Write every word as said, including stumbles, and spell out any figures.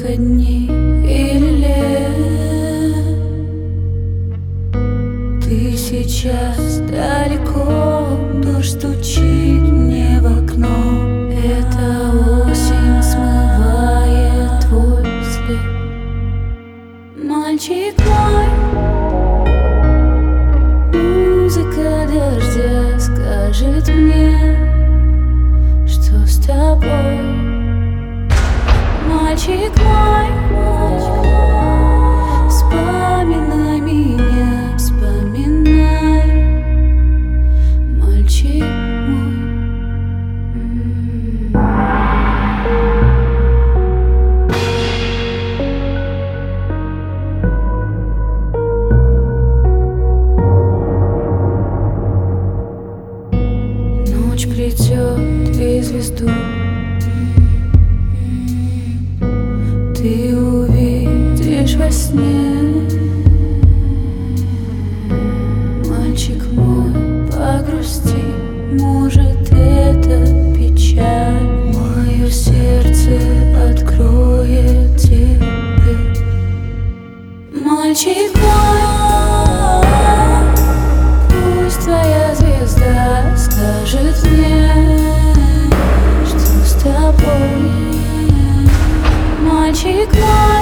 только дни или лет. Ты сейчас далеко, дождь стучит мне в окно. Эта осень смывает твой след. Мальчик мой, музыка дождя скажет мне, что с тобой. Мальчик мой, вспоминай меня, вспоминай, мальчик мой. Ночь плетет и звезду ты увидишь во сне. Мальчик мой, погрусти, может, это печаль. Мое сердце откроет тебе. Мальчик мой, пусть твоя звезда скажет мне, что с тобой. Мальчик мой,